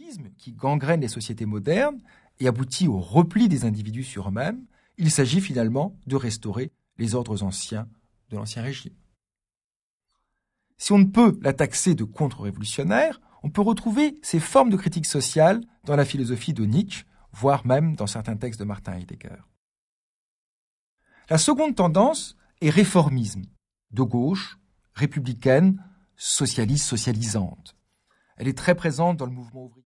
l'égoïsme qui gangrène les sociétés modernes et aboutit au repli des individus sur eux-mêmes, il s'agit finalement de restaurer les ordres anciens de l'Ancien Régime. Si on ne peut la taxer de contre-révolutionnaire, on peut retrouver ces formes de critique sociale dans la philosophie de Nietzsche, voire même dans certains textes de Martin Heidegger. La seconde tendance est réformisme, de gauche, républicaine, socialiste, socialisante. Elle est très présente dans le mouvement ouvrier.